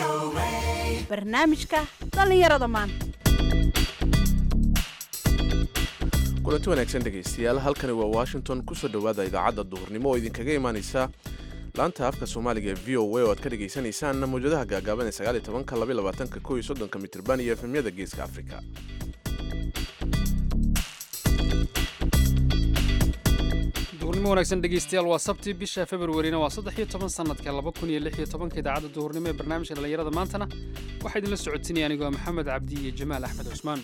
barnaamijka dhallinyarada maanta. kulanti wanaagsan dhegaystayaal, halkani waa Washington. kusoo dhowaada idaacadda duhurnimo oo idinkaga imaanaysa laanta afka Soomaaliga ee VOA oo aad ka dhageysanaysaan mawjadaha gaagaaban ee 19, 22, 31 mitirban iyo efemyada Geeska Afrika. duhurnimo wanaagsan dhegaystayaal, waa Sabti bisha February waa 13 sanadka 2016 idaacadda duhurnimo ee barnaamijka dhalinyarada maantana waxaa idinla socodsiinaya anigoo Maxamed Cabdi iyo Jamaal Axmed Cusmaan.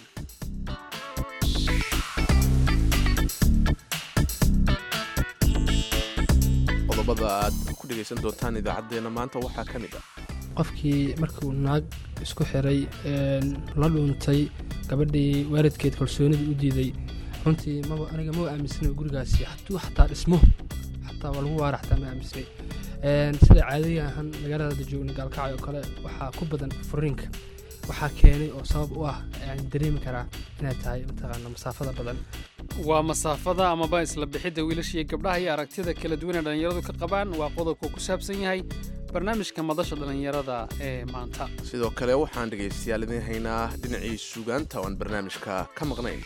qodobada aad ku dhagaysan doontaan idaacadeena maanta waxaa ka mid ah qofkii markuu naag isku xiray la dhuuntay gabadhii waalidkeed kalsoonida u diiday runtii aniga ma aaminsana gurigaasi xataa dhismo xataa waa lagu waara xataa ma aaminsnay sida caadiga ahaan magaalada joogna gaalkacay oo kale waxaa ku badan furiinka waxaa keenay oo sabab u ah aan dareemi karaa inay tahay mataqaana masaafada badan. waa masaafada amaba isla bixidda wiilashiiyo gabdhaha iyo aragtida kala duwan ee dhallinyaradu ka qabaan. waa qodobku ku saabsan yahay barnaamijka madasha dhallinyarada ee maanta. sidoo kale waxaan dhegaystayaal idin haynaa dhinacii suugaanta oo aan barnaamijka ka maqnayn.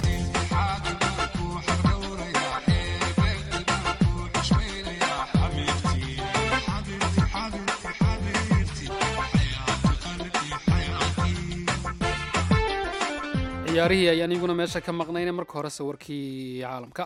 ciyaarihii ayaan iguna meesha ka maqnayna. marka horese warkii caalamka.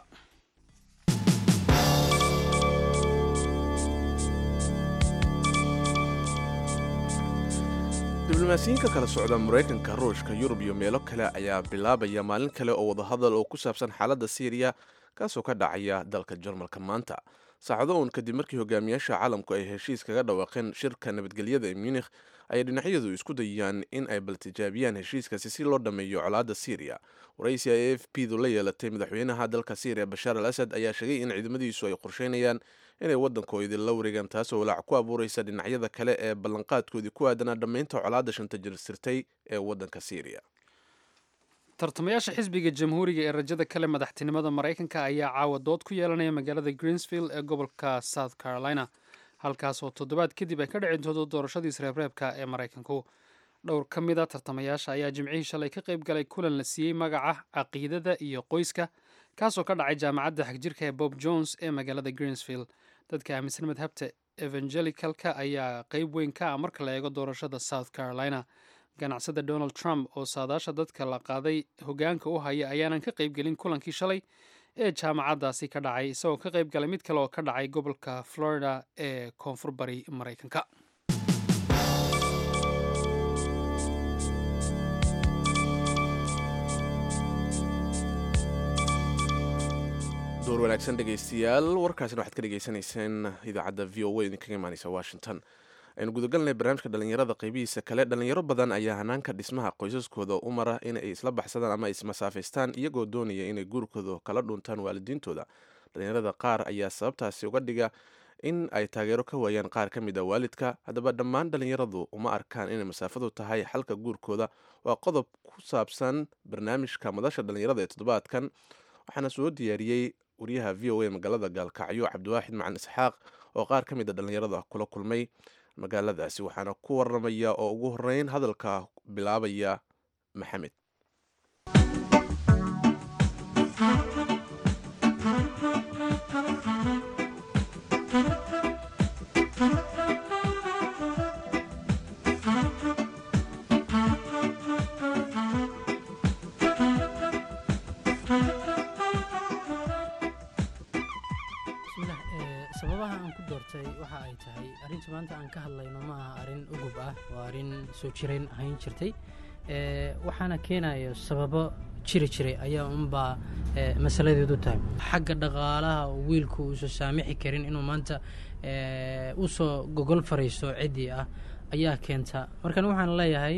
diblomaasiyiinka kala socda Mareykanka, Ruushka, Yurub iyo meelo kale ayaa bilaabaya maalin kale oo wadahadal oo ku saabsan xaaladda Syria kaasoo ka dhacaya dalka Jarmalka maanta, saacado uun kadib markii hogaamiyaasha caalamku ay heshiis kaga dhawaaqeen shirka nabadgelyada ee Munich. ay dhinacyadu isku dayayaan in ay baltijaabiyaan heshiiskaasi si loo dhammeeyo colaadda Syria. waraysi ay AFP-du la yeelatay madaxweynaha dalka Syria Bashar al-Assad ayaa sheegay in ciidamadiisu ay qorsheynayaan inay waddankoodii la wareegaan, taasoo walaac ku abuuraysa dhinacyada kale ee ballanqaadkoodii ku aadanaa dhammaynta colaadda shanta jirsirtay ee waddanka Syria. tartamayaasha xisbiga jamhuuriga ee rajada kale madaxtinimada Mareykanka ayaa caawa dood ku yeelanaya magaalada Greensville ee gobolka South Carolina, halkaas oo toddobaad kadib ay ka dhici doonto doorashadii isreebreebka ee Mareykanku. dhowr ka mid a tartamayaasha ayaa jimcihii shalay ka qayb galay kulan la siiyey magaca caqiidada iyo qoyska, kaasoo ka dhacay jaamacadda xagjirka ee Bob Jones ee magaalada Greensville. dadka aaminsan madhabta evangelicalka ayaa qayb weyn ka ah marka la eego doorashada South Carolina. ganacsada Donald Trump oo saadaasha dadka la qaaday hogaanka u haya ayaanan ka qayb gelin kulankii shalay ee jaamacaddaasi ka dhacay, isagoo ka qayb galay mid kale oo ka dhacay gobolka Florida ee koonfur bari Mareykanka. door wanaagsan dhegaystayaal, warkaasina waxaad ka dhegaysanayseen idaacadda VOA idinkaga imaanaysa Washington. aynu gudagalnay barnaamijka dhalinyarada qaybihiisa kale. dhalinyaro badan ayaa hanaanka dhismaha qoysaskooda u mara inay isla baxsadaan ama ismasaafaystaan iyagoo doonaya inay guurkooda kala dhuntaan waalidiintooda. dhalinyarada qaar ayaa sababtaasi uga dhiga in ay taageero ka waayaan qaar ka mid a waalidka. haddaba dhammaan dhalinyaradu uma arkaan inay masaafadu tahay xalka guurkooda. waa qodob ku saabsan barnaamijka madasha dhalinyarada ee toddobaadkan, waxaana soo diyaariyey wariyaha VOA magaalada Gaalkacyo Cabdiwaaxid Macalin Isxaaq oo qaar ka mid a dhalinyarada kula kulmay magaaladaasi, waxaana ku waramaya oo ugu horeyn hadalka bilaabaya Maxamed. sababaha aan ku doortay waxa ay tahay arrinta maanta aan ka hadlayno ma aha arrin ugub ah, waa arrin soo jireen ahayn jirtay, waxaana keenayo sababo jiri jiray ayaa unbaa masaladeedu tahay. xagga dhaqaalaha oo wiilku uusan saamixi karin inuu maanta usoo gogol fariisto ciddii ah ayaa keenta. markan waxaan leeyahay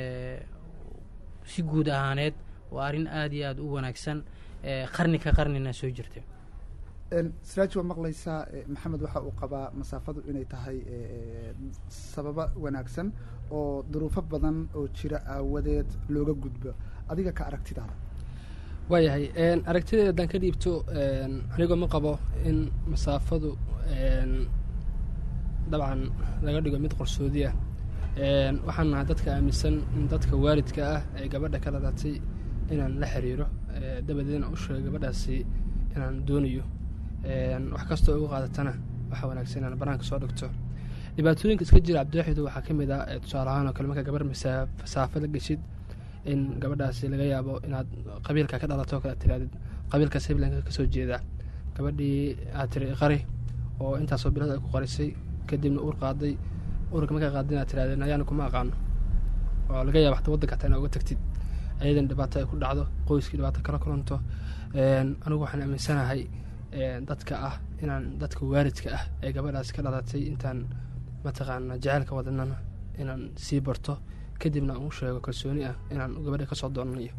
si guud ahaaneed waa arrin aad iyo aad u wanaagsan, qarni ka qarnina soo jirtay. siraaj waa maqlaysaa. maxamed waxa uu qabaa masaafadu inay tahay sababa wanaagsan oo duruufo badan oo jira aawadeed looga gudbo. adiga ka aragtidaada? waayahay aragtideeda haddaan ka dhiibto anigoo ma qabo in masaafadu dabcan laga dhigo mid qarsoodi ah. waxaan nahay dadka aaminsan in dadka waalidka ah ee gabadha ka dhalatay inaan la xiriiro dabadeedna u sheego gabadhaasi inaan doonayo wax kastoo ugu qaadatana waxa wanaagsan inaan banaanka soo dhigto. dhibaatooyinka iska jira cabdiwaaxidu waxaa ka mid ah tusaale ahaan oo kale marka gabar masaafo la geshid in gabadhaasi laga yaabo inaad qabiilka ka dhalato kale tiraadid qabiilka siblanka kasoo jeeda gabadhii aad tiri qari oo intaasoo bilood ay ku qarisay kadibna uur qaaday uurka markaa qaadin aad tiraadeen ayaana kuma aqaano oo laga yaabo xataa waddanka hataa inaa uga tagtid ayadan dhibaato ay ku dhacdo qoyskii dhibaato kala kulanto. anigu waxaan aaminsanahay dadka ah inaan dadka waalidka ah ee gabadhaasi ka dhalatay intaan mataqaana jaceylka wadanana inaan sii barto kadibna aan u sheego kalsooni ah inaan gabadha kasoo doonanayo.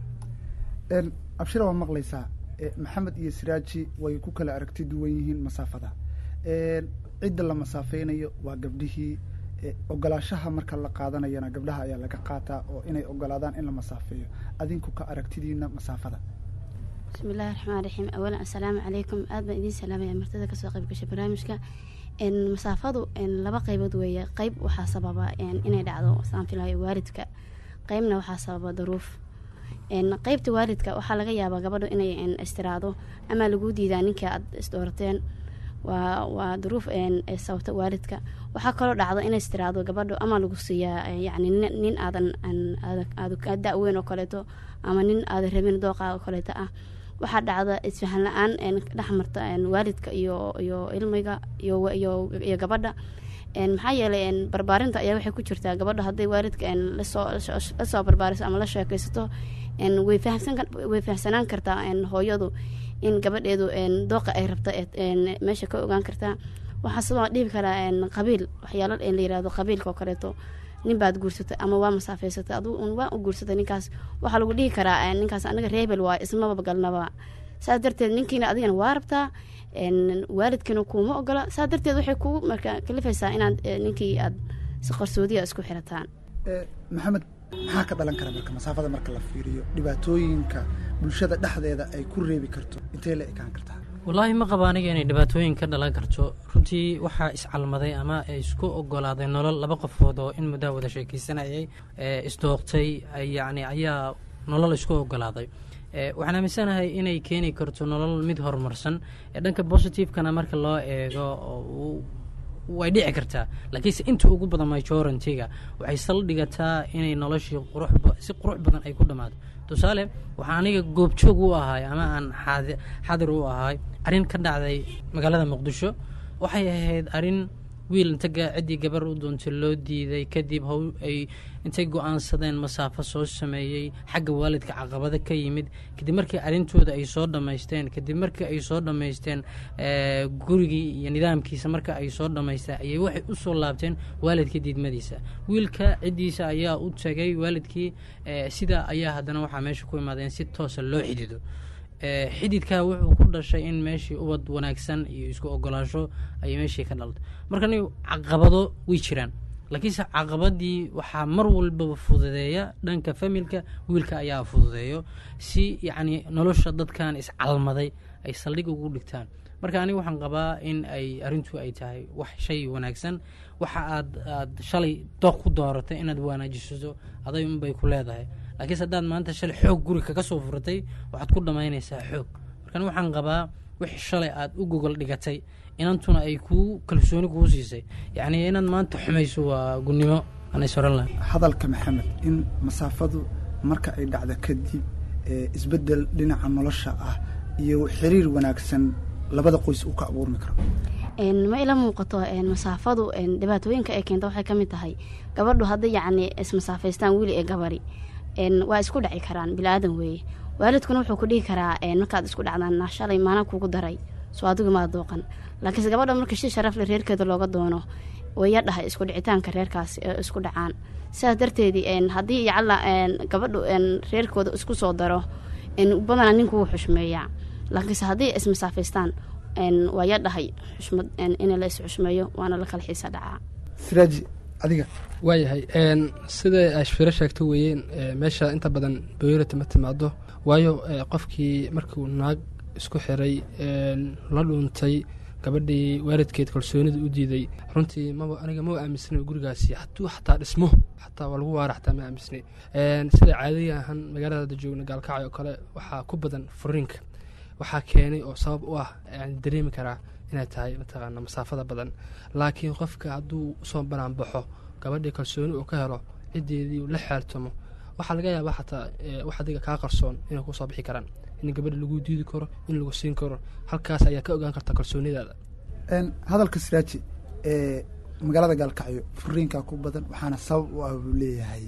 abshira waa maqlaysaa maxamed iyo siraaji way ku kala aragti duwan yihiin masaafada. cidda la masaafeynayo waa gabdhihii ogolaashaha marka la qaadanayana gabdhaha ayaa laga qaataa oo inay ogolaadaan in la masaafeeyo. adinku ka aragtidiina masaafada. bismillahi raxmaan raxiim. awalan assalaamu calaykum. aad baan idiin salaamaya martida kasoo qayb gashay barnaamijka. masaafadu laba qaybood weeye. qayb waxaa sababa inay dhacdo saan filayo waalidka, qaybna waxaa sababa daruuf. qaybta waalidka waxaa laga yaabaa gabadho inay istiraado ama lagu diidaa ninka aad isdoorateen, waa duruuf sababta waalidka. waxaa kaloo dhacdo inay istiraado gabadho ama lagu siiyaa yani nin aadan da-weyn oo kaleeto ama nin aadan rabin dooqaa oo kaleeto ah. waxaa dhacda isfahan la-aan dhexmarta waalidka iyo ilmiga iyo gabadha. maxaa yeelay barbaarinta ayaa waxay ku jirtaa gabadha hadday waalidka lasoo barbaariso ama la sheekaysato way fahamsanaan kartaa hooyadu in gabadheedu dooqa ay rabta meesha ka ogaan kartaa. waxaa sidoo dhibi karaa qabiil, waxyaalo la yirahdo qabiilka oo kaleeto. nin baad guursatay ama waa masaafeysatay aduu waa u guursatay ninkaas, waxaa lagu dhihi karaa ninkaas anaga reebel waa ismaba galnaba. saas darteed ninkiina adigana waa rabtaa, waalidkiina kuuma ogola. saas darteed waxay kugu marka kalifaysaa inaad ninkii aad si qarsoodiya isku xirataan. maxamed, maxaa ka dhalan kara marka masaafada marka la fiiriyo dhibaatooyinka bulshada dhexdeeda ay ku reebi karto intee la ekaan kartaa? wallaahi ma qaba aniga inay dhibaatooyin ka dhalan karto. runtii waxaa iscalmaday ama isku ogolaaday nolol laba qofood oo in muddaa wada sheekaysanayay isdooqtay yacni ayaa nolol isku ogolaaday. waxaan aaminsanahay inay keeni karto nolol mid horumarsan. dhanka positivekana marka loo eego way dhici kartaa, laakiinse inta ugu badan majority-ga waxay saldhigataa inay noloshii si qurux badan ay ku dhammaato. tusaale waxaa aniga goobjoog u ahay ama aan xadir u ahay arrin ka dhacday magaalada muqdisho. waxay ahayd arrin wiil intaga ciddii gabar u doontay loo diiday, kadib ay intay go-aansadeen masaafo soo sameeyey, xagga waalidka caqabado ka yimid. kadib markii arrintooda ay soo dhammaysteen, gurigii iyo nidaamkiisa marka ay soo dhammaysteen ayay waxay u soo laabteen waalidka diidmadiisa. wiilka ciddiisa ayaa u tagay waalidkii, sidaa ayaa haddana waxaa meesha ku imaadeen si toosa loo xidido. xididkaa wuxuu ku dhashay in meeshii ubad wanaagsan iyo isku ogolaasho ayay meeshii ka dhalatay. marka caqabado way jiraan, laakiinse caqabadii waxaa mar walbaba fududeeya dhanka familka, wiilka ayaa fududeeyo si yacni nolosha dadkan iscalmaday ay saldhig ugu dhigtaan. marka aniga waxaan qabaa in ay arrintu ay tahay wax shay wanaagsan. waxa aad shalay dooq ku dooratay inaad wanaajisato aday unbay ku leedahay, laakiinse haddaad maanta shalay xoog guri kaga soo furatay waxaad ku dhammaynaysaa xoog. markan waxaan qabaa wix shalay aad u gogol dhigatay inantuna ay kuu kalsooni kuu siisay, yacni inaad maanta xumayso waa gunnimo anasoran laha. hadalka maxamed in masaafadu marka ay dhacda kadib isbeddel dhinaca nolosha ah iyo xiriir wanaagsan labada qoys uu ka abuurmi karo. ma ila muuqato masaafadu dhibaatooyinka ay keenta waxay ka mid tahay gabadhu hadday yacni ismasaafaystaan wiili ee gabari waa isku dhaci karaan, bilaadan weeye. waalidkuna wuxuu ku dhihi karaa markaad isku dhacdaan shalay maana kugu daray soo adigu maa dooqan. laakiinse gabadha marka si sharafle reerkeeda looga doono waya dhahay isku dhicitaanka reerkaas isku dhacaan. sidaas darteedii haddii yacala gabadhu reerkooda isku soo daro badanaa ninku wuu xushmeeyaa, laakiinse haddii ismasaafaystaan waya dhahay xushmad in la is xushmeeyo waana la kala xiisa dhacaa. siraaji adiga waayahay siday ashfiro sheegto weeyeen meesha inta badan boyority ma timaado, waayo qofkii markuu naag isku xiray la dhuuntay gabadhii waalidkeed kalsoonida u diiday runtii aniga ma aaminsana gurigaasi hadduu xataa dhismo xataa waa lagu waara xataa ma aaminsnay sida caadiga ahaan magaalada hadda joogna gaalkacyo oo kale waxaa ku badan furiinka waxaa keenay oo sabab u ah aan dareemi karaa inay tahay mataqaana masaafada badan laakiin qofka hadduu soo banaan baxo gabadhii kalsooni uu ka helo ciddeedii la xeeltamo waxaa laga yaabaa xataa wax adiga kaa qarsoon inay kusoo bixi karaan in gabadha lagu diidi karo in lagu siin karo halkaas ayaa ka ogaan karta kalsoonidaada hadalka siraaji magaalada gaalkacyo furiinkaa ku badan waxaana sabab u ah buu leeyahay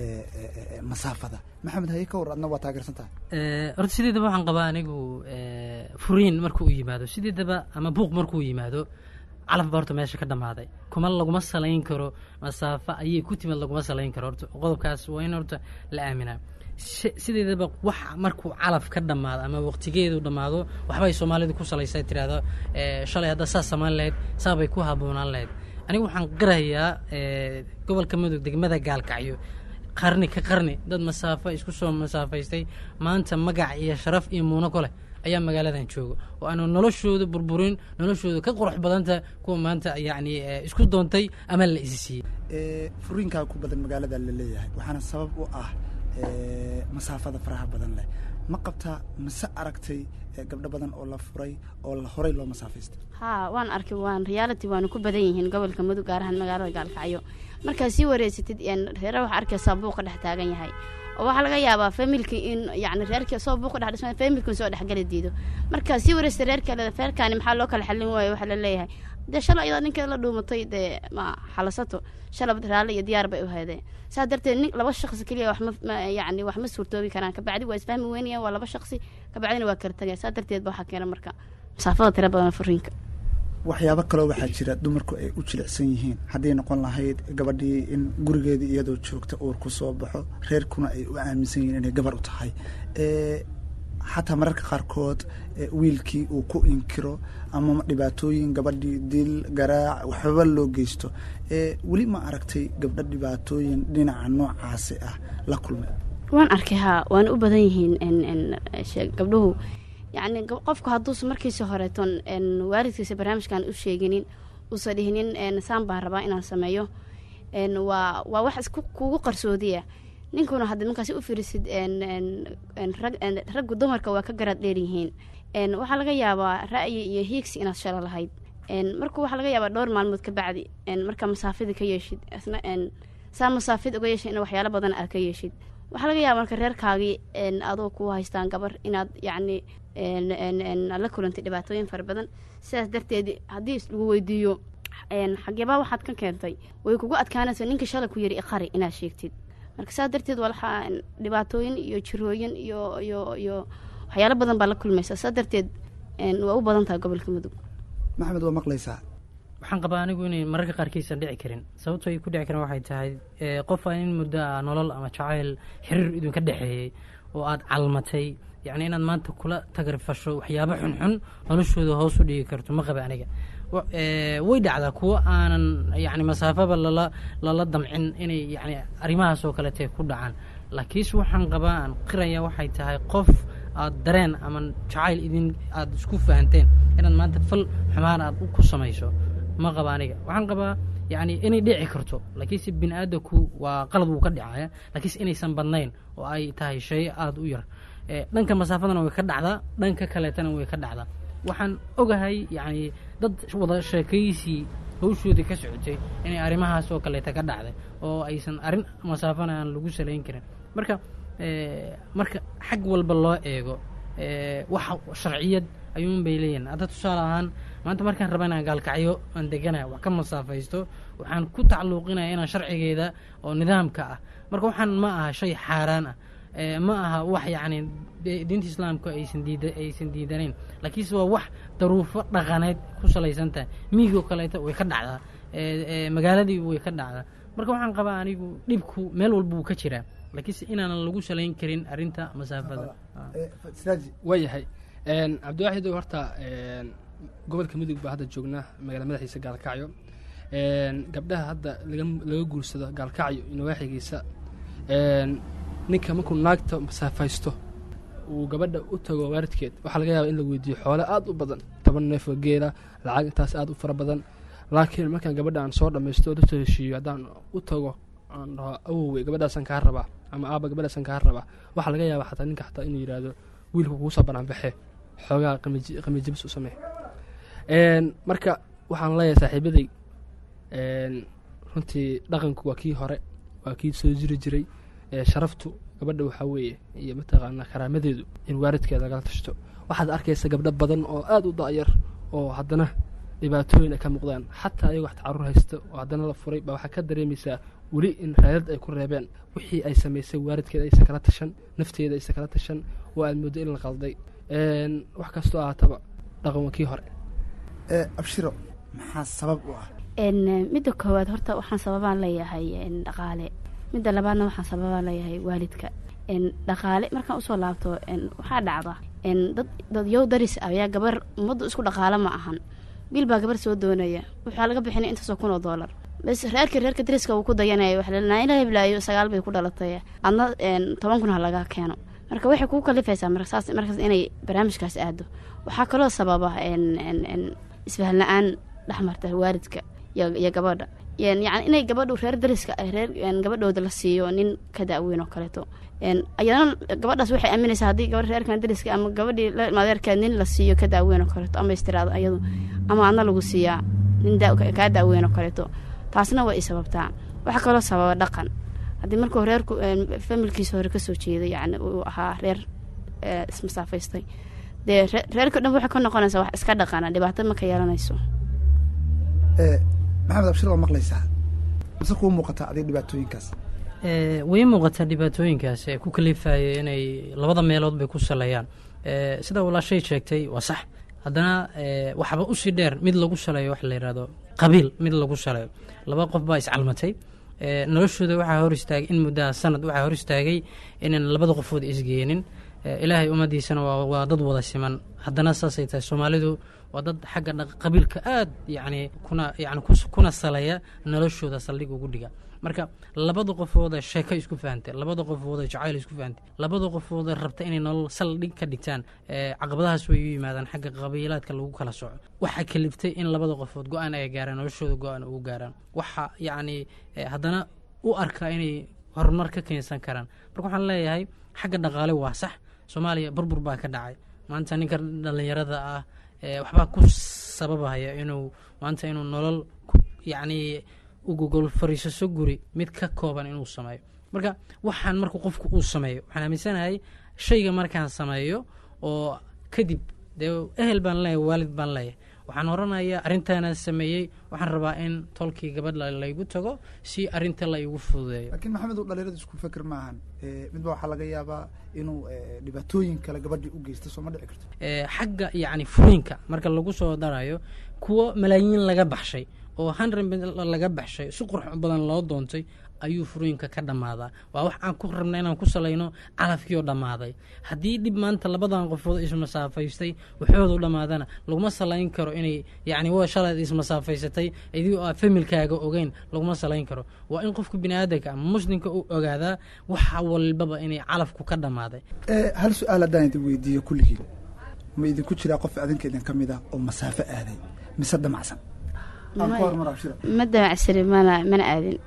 masaafada maxamed haye ka war adna waa taageersan tahay horta sideedaba waxaan qabaa anigu furiin markuu yimaado sideedaba ama buuq markuu yimaado calaf ba horta meesha ka dhammaaday kuma laguma salayn karo masaafo ayay ku timid laguma salayn karo horta qodobkaas waa in horta la aaminaa sideedaba wax markuu calaf ka dhammaado ama waqtigeedu dhammaado waxbay soomaalidu ku salaysaa tiraahdo shalay haddaa saas samaan lahayd saabay ku habboonaan lahayd anigu waxaan qirayaa gobolka mudug degmada gaalkacyo qarni ka qarni dad masaafo isku soo masaafaystay maanta magac iyo sharaf iyo muuno ku leh ayaa magaaladan jooga oo aanu noloshooda burburin noloshooda ka qurux badanta kuwa maanta yacni isku doontay ama la isi siiyey furiinkaa ku badan magaalada la leeyahay waxaana sabab u ah masaafada faraha badan leh ma qabtaa mase aragtay gabdho badan oo la furay oo horey loo masaafaystay haa waan arkay waan reality waanu ku badan yihiin gobolka mudug gaar ahaan magaalada gaalkacyo markaad sii wareysatid reere waxaa arkaysaa buuqa dhex taagan yahay oo waxaa laga yaabaa familki in yani reerkii soo buuqa dhex dhisma familki soo dhexgali diido markaad sii wareysatay reerkaani maxaa loo kala xallin waayo waxaa la leeyahay dee shalay iyadoo ninkeeda la dhuumatay dee ma xalasato shalab raalle iyo diyaar bay u haydeen saa darteed laba shaqsi keliya yani wax ma suurtoobi karaan kabacdi waa isfahmi weynayaan waa laba shaqsi kabacdina waa kala tagaya saa darteed ba waxaa keena marka masaafada tira badan furiinka waxyaabo kaloo waxaa jira dumarku ay u jilicsan yihiin hadday noqon lahayd gabadhii in gurigeedii iyadoo joogta uur ku soo baxo reerkuna ay u aaminsan yihiin inay gabar u tahay xataa mararka qaarkood wiilkii uu ku inkiro ama dhibaatooyin gabadhii dil garaac waxbaba loo geysto weli ma aragtay gabdho dhibaatooyin dhinaca noocaasi ah la kulmay waan arkay haa waana u badan yihiin gabdhuhu yacni qofku hadduusa markiisa horeeton waalidkiisa barnaamijkan u sheeginin uusa dhihinin saan baan rabaa inaan sameeyo waa wax kugu qarsoodiya ninkuna haddaad markaasi u firisid raggu dumarka waa ka garaad dheer yihiin waxaa laga yaabaa ra'yi iyo hiigsi inaad shalo lahayd marka waxaa laga yaabaa dhowr maalmood ka bacdi markaa masaafida ka yeeshid isna saa masaafid uga yeeshid in waxyaalo badan aad ka yeeshid waxaa laga yaaba marka reerkaagii adoo ku haystaan gabar inaad yacni la kulantay dhibaatooyin fara badan sidaas darteed haddii lagu weydiiyo xageebaa waxaad ka keentay way kugu adkaanaysa ninka shalay ku yiri iqari inaad sheegtid marka saas darteed waa dhibaatooyin iyo jirooyin iyo waxyaalo badan baa la kulmaysa saas darteed waa u badan tahay gobolka mudug maxamed waa maqlaysaa waxaan qabaa anigu inay mararka qaarkiisan dhici karin sababto ay ku dhici karin waxay tahay qof aan in muddo ah nolol ama jacayl xiriir idinka dhexeeyey oo aad calmatay yacni inaad maanta kula tagarfasho waxyaabo xunxun noloshooda hoos u dhigi karto ma qaba aniga way dhacdaa kuwo aanan yani masaafaba lala damcin inay yani arrimahaas oo kalete ku dhacaan laakiinse waxaan qabaa aan qiraya waxay tahay qof aad dareen ama jacayl aad isku fahanteen inaad maanta fal xumaan aad ku samayso ma qaba aniga waxaan qabaa yani inay dhici karto laakiinse bini aadamku waa qalad wuu ka dhicaya laakiinse inaysan badnayn oo ay tahay shay aada u yar dhanka masaafadana way ka dhacdaa dhanka kaleetana way ka dhacdaa waxaan ogahay yani dad wada sheekaysii hawshoodii ka socotay inay arrimahaas oo kaleeta ka dhacday oo aysan arrin masaafana aan lagu salayn karin marka xag walba loo eego wax sharciyad ayuun bay leeyihin hadda tusaale ahaan maanta markaan raba inaan gaalkacyo aan deganaya wax ka masaafaysto waxaan ku tacluuqinaya inaan sharcigeeda oo nidaamka ah marka waxaan ma aha shay xaaraan ah ma aha wax yacni diinta islaamka aysan diidanayn laakiinse waa wax daruufo dhaqaneed ku salaysan tahay miigoo kaleeta way ka dhacdaa magaaladii way ka dhacdaa marka waxaan qabaa anigu dhibku meel walba wuu ka jiraa laakiinse inaanan lagu salayn karin arrinta masaafada waayahay cabdiwaaxidow horta gobolka mudug baa hadda joognaa magaalada madaxiisa gaalkacyo gabdhaha hadda laga guursado gaalkacyo inawaaxigiisa ninka markuu naagta masaafaysto uu gabadha u tago waalidkeed waxaa laga yaabaa in la weydiiyo xoole aad u badan 10 neef oo geela lacag intaas aad u fara badan laakiin markaan gabadha aan soo dhammaysto oo la soo heshiiyo haddaan u tago aan dhaho awowey gabadhaasaan kaa rabaa ama aaba gabadhaasaan kaa rabaa waxaa laga yaabaa xataa ninka xataa inuu yidhaahdo wiilka kugu soo banaanbaxe xoogaa qamiijibis u samee marka waxaan leeyahay saaxiibaday runtii dhaqanku waa kii hore waa kii soo jiri jiray sharaftu gabadha waxaa weeye iyo mataqaanaa karaamadeedu in waalidkeeda lagala tashto waxaad arkaysa gabdho badan oo aad u da'yar oo haddana dhibaatooyin ay ka muuqdaan xataa ayagoo wax caruur haysta oo haddana la furay baa waxaa ka dareemaysaa weli in raadad ay ku reebeen wixii ay samaysay waalidkeeda aysan kala tashan nafteeda aysan kala tashan oo aad mooddo in la qalday wax kastoo ahaataba dhaqan waa kii hore abshiro maxaa sabab u ah midda koowaad horta waxaan sababaan leeyahay dhaqaale midda labaadna waxaan sababaan leeyahay waalidka dhaqaale markaan usoo laabto waxaa dhacda dad yow daris ah ayaa gabar ummaddu isku dhaqaale ma ahan wiil baa gabar soo doonaya waxaa laga bixinaya intaasoo $1,000 bas reerka dariska uu ku dayanaya wax leelnaa ilaa hiblaayo 9 bay ku dhalatay adna 10,000 ha laga keeno marka waxay kugu kalifaysaa markaas inay barnaamijkaas aado waxaa kaloo sababa isfahan la-aan dhexmarta waalidka iyo gabadha yani inay gabadhu reer dariska gabadhooda la siiyo nin ka da'weyn oo kaleeto ayadana gabadhaas waxay aaminaysaa haddii gabadha reerkan dariska ama gabadhii maadeerkeed nin la siiyo ka da'weyn oo kaleeto ama istiraado ayadu ama adna lagu siiyaa nin kaa da'weyn oo kaleeto taasna waa i sababtaa waxaa kaloo sababa dhaqan haddii markuu reerku familkiisa hore kasoo jeeday yani uu ahaa reer ismasaafaystay dee reerka dhan waxay ka noqonaysaa wax iska dhaqana dhibaato ma ka yeelanayso maxamed abshir waa maqlaysaa mise kuu muuqataa adig dhibaatooyinkaas way muuqataa dhibaatooyinkaas ee ku kalifaya inay labada meelood bay ku saleeyaan sida walaashay sheegtay waa sax haddana waxba usii dheer mid lagu saleeyo waxa la yidhahdo qabiil mid lagu saleeyo laba qof baa iscalmatay noloshooda waxaa hor istaagay in muddaha sanad waxaa hor istaagay inaan labada qofood isgeenin ilaahay ummadiisana waa dad wada siman haddana saasay tahay soomaalidu waa dad xagga qabiilka aad kuna saleeya noloshooda saldhig ugu dhiga marka labada qofooda sheeko isku fahantay labada qofooda jacayl isku fahantay labada qofooda rabta inay nolol saldhig ka dhigtaan caqabadahaas way u yimaadaan xagga qabiilaadka lagu kala soco waxaa kaliftay in labada qofood go-aan ay gaaraan noloshooda go-aan ugu gaaraan waxa haddana u arkaa inay horumar ka keensan karaan marka waxaan leeyahay xagga dhaqaale waa sax soomaaliya burbur baa ka dhacay maanta ninka dhallinyarada ah waxbaa ku sababahaya inuu nolol ugogol fariisaso guri mid ka kooban inuu sameeyo marka waxaan marka qofku uu sameeyo waxaan aaminsanahay shayga markaan sameeyo oo kadib dee ehel baan leeyahay waalid baan leeyahay waxaan oranayaa arrintaana sameeyey waxaan rabaa in tolkii gabadh laygu tago si arrinta la igu fududeeyo laakiin maxamed uu dhalinyarada isku fikir maahan midba waxaa laga yaabaa inuu dhibaatooyin kale gabadhii u geysta soo ma dhici karto xagga furiinka marka lagu soo darayo kuwo malaayiin laga baxshay oo 100 laga baxshay si qurux badan loo doontay ayuu furiinka ka dhammaadaa waa wax aan ku rabna inaan ku salayno calafkiioo dhammaaday haddii dhib maanta labadan qofood ismasaafaystay waxoodu dhammaadana laguma salayn karo inay waa shalaad ismasaafaysatay idigoo aa familkaaga ogeyn laguma salayn karo waa in qofka biniaadanka ama muslimka u ogaadaa waxa walbaba inay calafku ka dhammaaday hal su-aal haddaan idin weydiiyo kulligiin ma idinku jiraa qof adinka idin ka mid ah oo masaafo aaday mise damacsan ma damacsiri mana aadin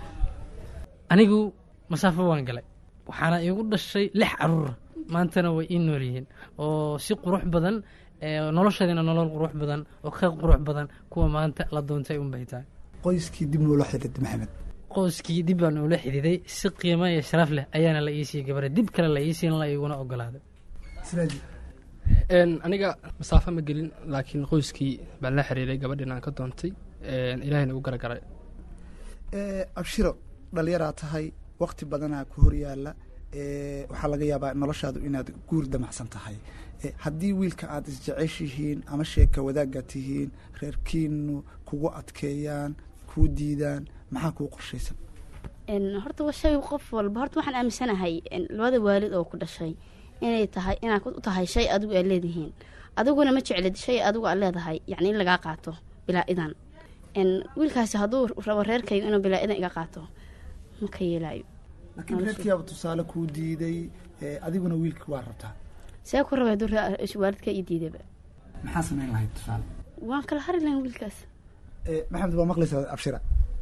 anigu masaafo waan galay waxaana iigu dhashay 6 caruura maantana way ii nool yihiin oo si qurux badan noloshadeena nolol qurux badan oo ka qurux badan kuwa maanta la doontay unbay tahay qoyskii dib noola xidhiid maxamed qoyskii dib baan ula xididay si qiimo iyo sharaf leh ayaana la iisii gabadha dib kale la iisiin la iguna ogolaaday aniga masaafo ma gelin laakiin qoyskii baan la xiriiray gabadhin aan ka doontay ilaahayna u garagaray abshiro dhalinyaraa tahay waqti badanaa ku hor yaalla waxaa laga yaabaa noloshaadu inaad guur damacsan tahay haddii wiilka aad isjeceshihiin ama sheeka wadaagga tihiin reerkiinu kugu adkeeyaan kuu diidaan maxaa kuu qorshaysan horta waa shay qof walba horta waxaan aaminsanahay labada waalid oo ku dhashay inay tahay inaad u tahay shay adigu aad leedihiin adiguna ma jeclid shay adigu aad leedahay in lagaa qaato bilaa idan wiilkaasi hadduu rabo reerkayga inuu bilaa idan iga qaato ma ka yeelaayo laakiin reerkiiaba tusaale kuu diiday adiguna wiilkii waa rabtaa see ku rabay hadduu waalidka ii diidaba maxaa samayn lahayd tusaale waan kala hari lahayn wiilkaas maxamed waa maqlaysaa abshira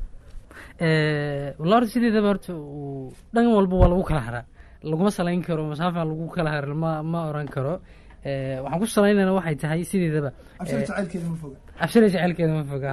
walla horta sideedaba horta dhan walba waa lagu kala haraa laguma salayn karo masaafa lagu kala harin ma oran karo waxaan ku salaynayna waxay tahay sideedaba abshira jacaylkeeda ma foga abshira jacaylkeeda ma foga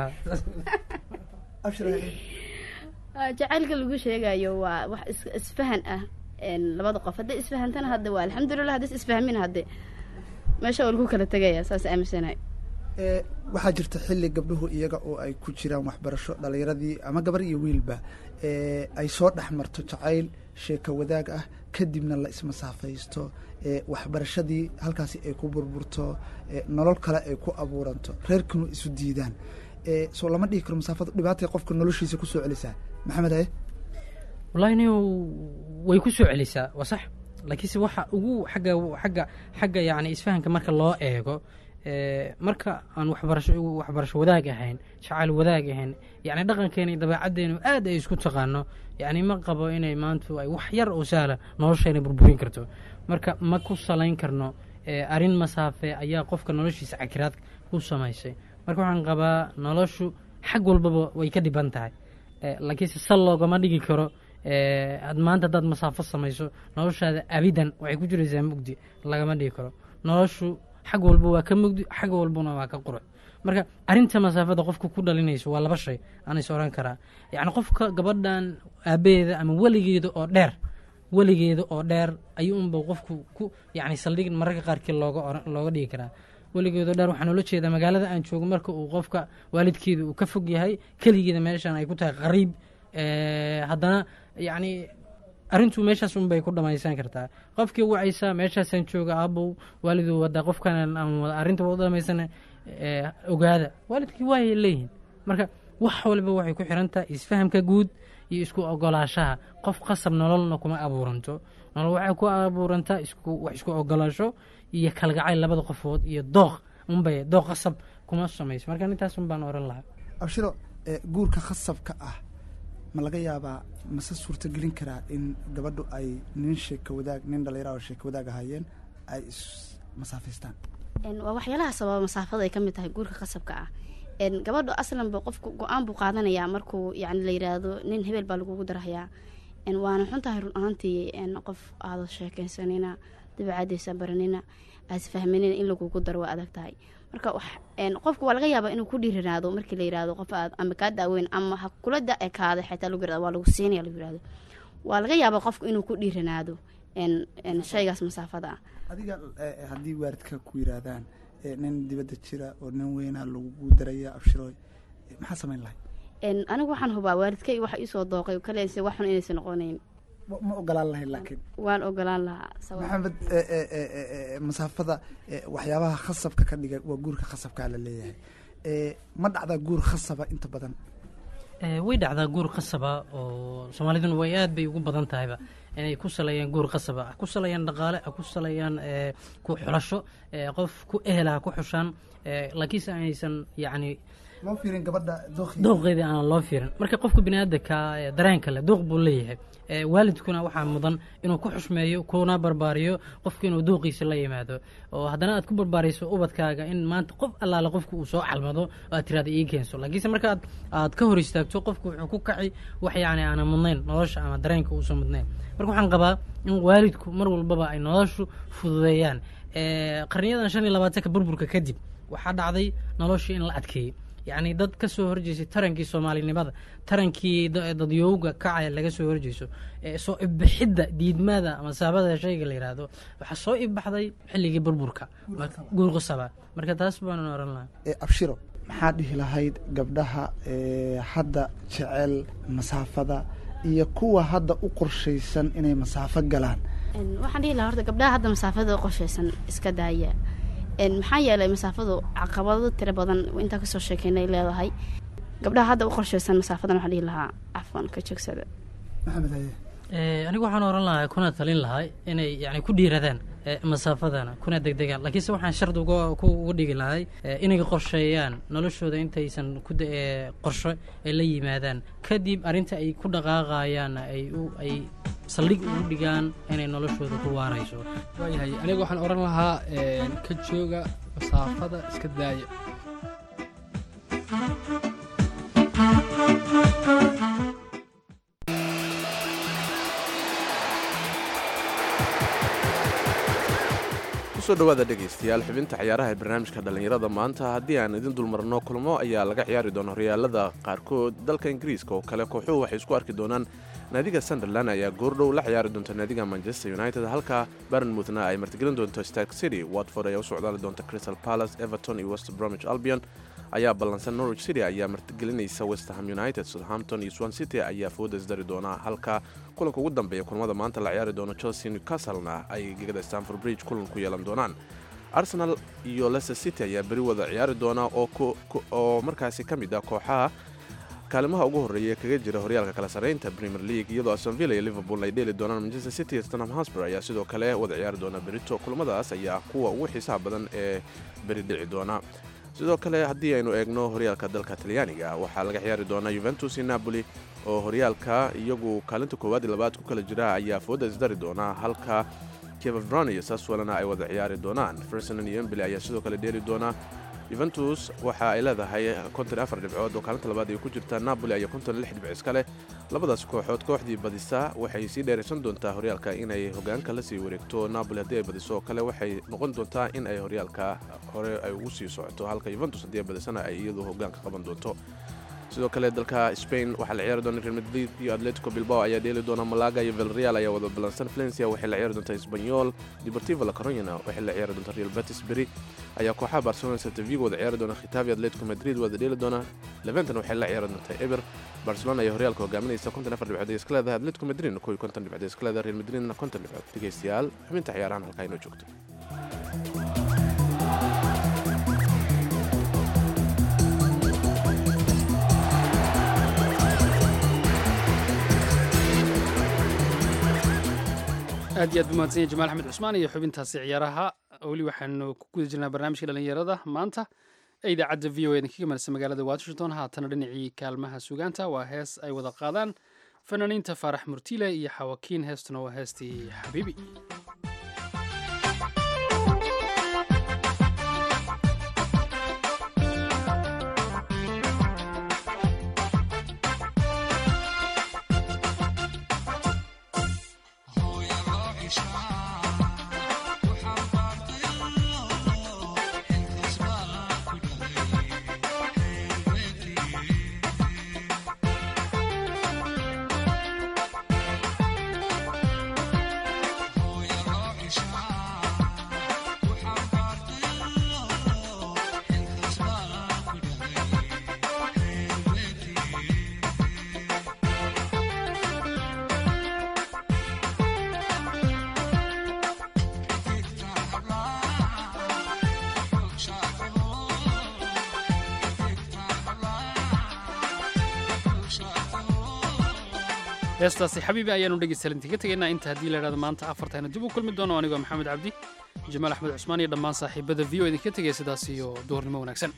abshira jacaylka lagu sheegayo waa wax isfahan ah labada qof hadday isfahantana hadda waa alxamdulilah hadday isfahmin hadde meesha waa lagu kala tegaya saas aaminsanahay waxaa jirta xilli gabdhuhu iyaga oo ay ku jiraan waxbarasho dhalinyaradii ama gabar iyo wiilba ay soo dhex marto jacayl sheeko wadaag ah kadibna la ismasaafaysto waxbarashadii halkaasi ay ku burburto nolol kale ay ku abuuranto reerkanu isu diidaan soo lama dhihi karo masaafadu dhibaatay qofka noloshiisa kusoo celisaa maxamed aye wallahi ni way ku soo celisaa waa sax laakiinse waxa ugu xagga yani isfahanka marka loo eego marka aan waxbarasho wadaag ahayn jacayl wadaag ahayn yani dhaqankeena dabeecaddeenu aad ay isku taqaano yani ma qabo inay maantu ay wax yar oo sahla nolosheena burburin karto marka ma ku salayn karno arrin masaafe ayaa qofka noloshiisa cakiraad ku samaysay marka waxaan qabaa noloshu xag walbaba way ka dhiban tahay laakiinse sal loogama dhigi karo maanta haddaad masaafo samayso noloshaada abidan waxay ku jiraysaa mugdi lagama dhigi karo noloshu xag walba waa ka mugdi xag walbana waa ka qurux marka arrinta masaafada qofka ku dhalinayso waa laba shay aan is oran karaa yacni qofka gabadhan aabaheeda ama weligeeda oo dheer ayuu unba qofku ku yacni saldhig mararka qaarkii looga dhigi karaa weligeedoo dheer waxaan ula jeedaa magaalada aan joogo marka uu qofka waalidkeeda uu ka fog yahay keligeeda meeshan ay ku tahay qariib haddana yacni arrintu meeshaas unbay ku dhamaysan kartaa qofkii wacaysaa meeshaasaan jooga aabow waaliduu wadaa qofkan arrinta u dhamaysana ogaada waalidkii waayay leeyihin marka wax walba waxay ku xiran tahay isfahamka guud iyo isku ogolaashaha qof qasab nololna kuma abuuranto nolol waxay ku abuurantaa wax isku ogolaasho iyo kalgacayl labada qofood iyo dooq qasab kuma samayso marka intaas un baan oran lahaa abshiro guurka khasabka ah ma laga yaabaa mase suurtagelin karaa in gabadhu ay nin dhalinyaro oo sheeko wadaag ahaayeen ay ismasaafaystaan waa waxyaalaha sababa masaafada ay ka mid tahay guurka khasabka ah gabadhu aslanba qofku go-aan buu qaadanayaa markuu yani la yiraahdo nin hebel baa lagugu darahayaa waana xun tahay run ahaantii qof aada sheekaysanina dabeecadiisa baranina aasfahmanina in lagugu daro waa adag tahay marka qofku waa laga yaabaa inuu ku dhiiranaado markii la yirahdo qof aad ama kaa daaweyn ama ha kula ekaada xitaa lagu yirahdo waa lagu siinaya lagu yirahdo waa laga yaabaa qofku inuu ku dhiiranaado shaygaas masaafada ah adiga haddii waalidka ku yiraahdaan nin dibadda jira oo nin weynaa lagu daraya abshirooy maxaa samayn lahay anigu waxaan hubaa waalidkay waxa iisoo dooqay kalese wax xun inaysan noqonayn ma ogolaan lahayn laakiin waan ogolaan lahaa maxamed masaafada waxyaabaha khasabka ka dhiga waa guurka khasabkaa la leeyahay ma dhacdaa guur khasaba inta badan way dhacdaa guur khasaba oo soomaaliduna way aad bay ugu badan tahayba inay ku saleeyaan guur khasaba ku saleeyaan dhaqaale ku saleeyaan ku xulasho qof ku ehelaha ku xushaan laakiinse aysan yacni loo fiirin gabadha dooqeedii aan loo fiirin marka qofka biniaadamka dareenka leh dooq buu leeyahay waalidkuna waxaa mudan inuu ku xushmeeyo kuna barbaariyo qofka inuu dooqiisa la yimaado oo haddana aad ku barbaarayso ubadkaaga in maanta qof allaale qofka uu soo calmado oo aad tiraada ii keenso laakiinse marka aad ka hor istaagto qofku wuxuu ku kaci wax yacni aanan mudnayn nolosha ama dareenka uusan mudnayn marka waxaan qabaa in waalidku mar walbaba ay noloshu fududeeyaan qarniyadan 25 burburka kadib waxaa dhacday noloshii in la adkeeyey yacni dad ka soo horjeysay tarankii soomaalinimada tarankii dadyowga kacaya laga soo horjeyso soo ibixidda diidmada masaabada shayga la yidhaahdo waxaa soo ibbaxday xilligii burburka guur qasaba marka taas baanan oran lahaa abshiro maxaa dhihi lahayd gabdhaha hadda jecel masaafada iyo kuwa hadda u qorshaysan inay masaafo galaan waxaan dhihi lahaa horta gabdhaha hadda masaafada qorshaysan iska daaya maxaa yeelay masaafadu caqabado tiro badan intaa kasoo sheekeynay leedahay gabdhaha hadda u qorshaysan masaafadan waxaan dhihi lahaa cafwan ka joogsada maxamed haye anigu waxaan oran lahaa kuna talin lahaa inay yani ku dhiiradaan masaafadana kuna degdegaan laakiinse waxaan shard uga dhigi lahay inay qorsheeyaan noloshooda intaysan qorsho ay la yimaadaan kadib arrinta ay ku dhaqaaqayaanna ay saldhig ugu dhigaan inay noloshooda ku waarayso. waayahay aniga waxaan oran lahaa ka jooga masaafada iska daaya. kusoo dhawaada dhegaystayaal xubinta ciyaaraha ee barnaamijka dhallinyarada maanta haddii aan idin dulmarno kulmo ayaa laga ciyaari doona horyaalada qaarkood dalka ingiriiska oo kale kooxuhu waxay isku arki doonaan naadiga sunderland ayaa goordhow la ciyaari doonta naadiga manchester united halka barnmouthna ay martigelin doonto stark city watford ayaa u socdaali doonta crystal palace everton iyo west bromwich albion ayaa ballansan norwich city ayaa martigelinaysa westham united southampton iyo swan city ayaa fooda isdari doona halka kulanka ugu dambeeya kulmada maanta la ciyaari doono chelsea newcastlena ay gegada stanford bridge kulan ku yeelan doonaan arsenal iyo leicester city ayaa beri wada ciyaari doona oo markaasi ka mid ah kooxaha kaalimaha ugu horreeya kaga jira horyaalka kala sarreynta premier league iyadoo aston villa iyo liverpool ay dheeli doonaan manchester city iyo tottenham hotspur ayaa sidoo kale wada ciyaari doona berito kulamadaas ayaa kuwa ugu xiisaha badan ee beri dhici doona sidoo kale haddii aynu eegno horyaalka dalka talyaaniga waxaa laga ciyaari doonaa Juventus iyo Napoli oo horyaalka iyagu kaalinta koowaad iyo labaad ku kala jira ayaa fooda isdari doona halka Kiev Verona iyo Sassuolo ay wada ciyaari doonaan. Frosinone iyo Empoli ayaa sidoo kale dheeli doona. Juventus waxa ay leedahay 54 dhibcood oo kaalinta labaad ay ku jirtaa. Napoli ayaa 56 dhibcood iska leh. labadaas kooxood kooxdii badisa waxay sii dheeraysan doontaa horyaalka inay hogaanka la sii wareegto. Napoli haddii ay badiso kale waxay noqon doontaa in ay horyaalka hore ay ugu sii socoto halka Juventus haddii ay badisana ay iyadu hogaanka qaban doonto. sidoo kale dalka Spain waxaa la ciyaari doona Real Madrid iyo Atletico Bilbao ayaa dheeli doona. Malaga iyo Villarreal ayaa wada balansan. Valencia waxay la ciyaari doontaa Espanyol. Deportivo La Coruña waxay la ciyaari doontaa Real Betis. Beri ayaa kooxaha Barcelona Celta Vigo wada ciyaari doona. Getafe Atletico Madrid wada dheeli doona. Levante waxay la ciyaari doontaa Eibar. Barcelona ayaa horyaalka hogaaminaysa 54 dhibcood iska leedahay. Atletico Madrid 50 dhibcood iska leedahay. Real Madrid 50 dhibcood. Dhageystayaal xubinta ciyaarahan halka inoo joogto. aad iyo aad buu mahadsan yahay jamaal axmed cusmaan iyo xubintaasi ciyaaraha. weli waxaanu ku guda jirnaa barnaamijka dhallinyarada maanta ee idaacadda v o idinkaga marisa magaalada washington. haatana dhinacii kaalmaha sugaanta waa hees ay wada qaadaan fanaaniinta faarax murtiile iyo xawakiin. heestuna waa heestii xabiibi. heestaasi xabiibi ayaanu dhegeystalinti ka tegaynaa inta haddii la idhahdo maanta afartayna dib u kulmi doono. anigoo maxamed cabdi, jamaal axmed cusmaan iyo dhammaan saaxiibada v o idinka tegaya sidaas iyo duhurnimo wanaagsan.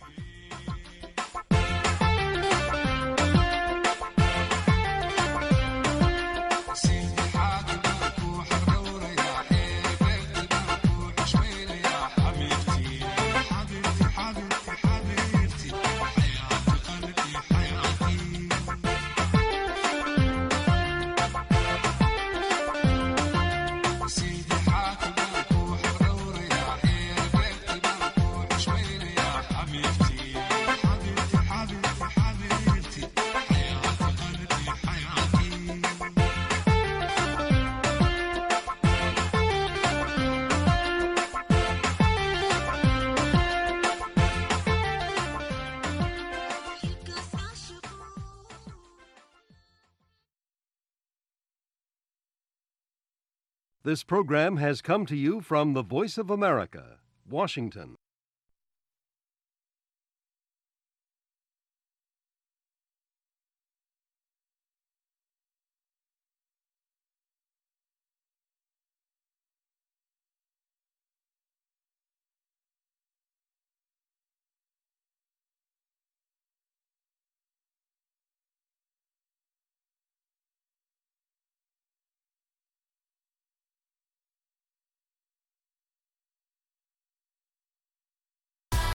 This program has come to you from the Voice of America, Washington.